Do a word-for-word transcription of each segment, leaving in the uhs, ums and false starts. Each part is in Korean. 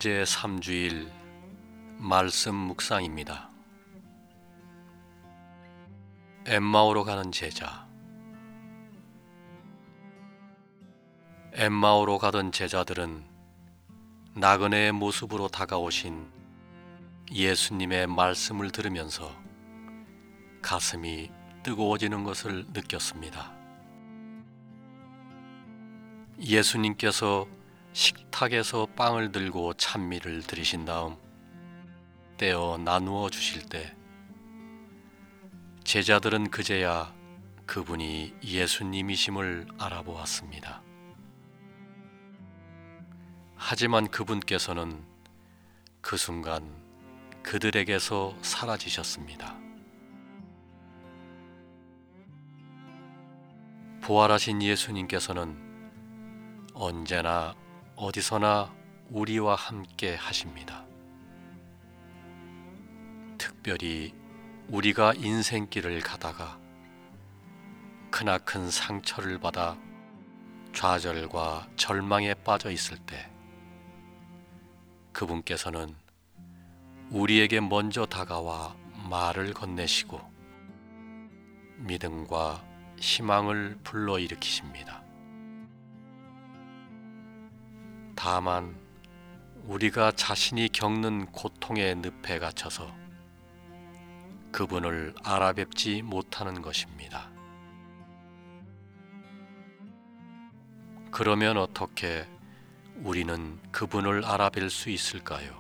제삼 주일 말씀 묵상입니다. 엠마오로 가는 제자. 엠마오로 가던 제자들은 나그네의 모습으로 다가오신 예수님의 말씀을 들으면서 가슴이 뜨거워지는 것을 느꼈습니다. 예수님께서 식탁에서 빵을 들고 찬미를 드리신 다음 떼어 나누어 주실 때 제자들은 그제야 그분이 예수님이심을 알아보았습니다. 하지만 그분께서는 그 순간 그들에게서 사라지셨습니다. 부활하신 예수님께서는 언제나 어디서나 우리와 함께 하십니다. 특별히 우리가 인생길을 가다가 크나큰 상처를 받아 좌절과 절망에 빠져 있을 때 그분께서는 우리에게 먼저 다가와 말을 건네시고 믿음과 희망을 불러일으키십니다. 다만 우리가 자신이 겪는 고통의 늪에 갇혀서 그분을 알아뵙지 못하는 것입니다. 그러면 어떻게 우리는 그분을 알아뵐 수 있을까요?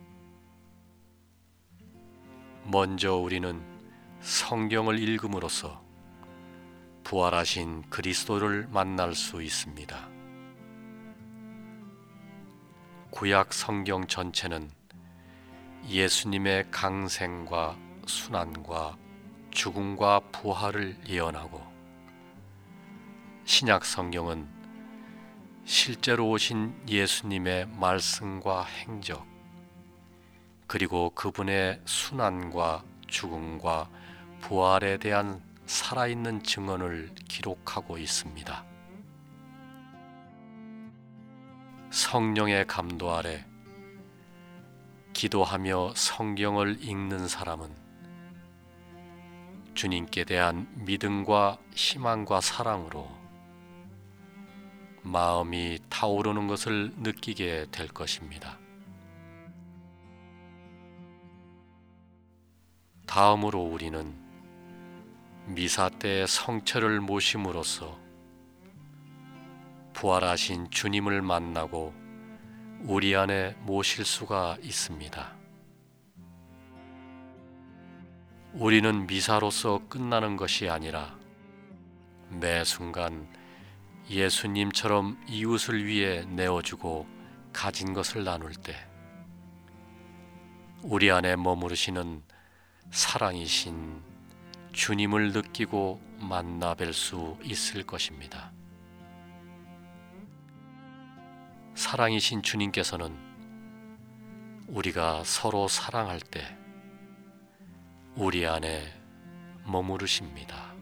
먼저 우리는 성경을 읽음으로써 부활하신 그리스도를 만날 수 있습니다. 구약 성경 전체는 예수님의 강생과 순환과 죽음과 부활을 예언하고, 신약 성경은 실제로 오신 예수님의 말씀과 행적, 그리고 그분의 순환과 죽음과 부활에 대한 살아있는 증언을 기록하고 있습니다. 성령의 감도 아래 기도하며 성경을 읽는 사람은 주님께 대한 믿음과 희망과 사랑으로 마음이 타오르는 것을 느끼게 될 것입니다. 다음으로 우리는 미사 때의 성체를 모심으로써 부활하신 주님을 만나고 우리 안에 모실 수가 있습니다. 우리는 미사로서 끝나는 것이 아니라 매 순간 예수님처럼 이웃을 위해 내어주고 가진 것을 나눌 때 우리 안에 머무르시는 사랑이신 주님을 느끼고 만나 뵐 수 있을 것입니다. 사랑이신 주님께서는 우리가 서로 사랑할 때 우리 안에 머무르십니다.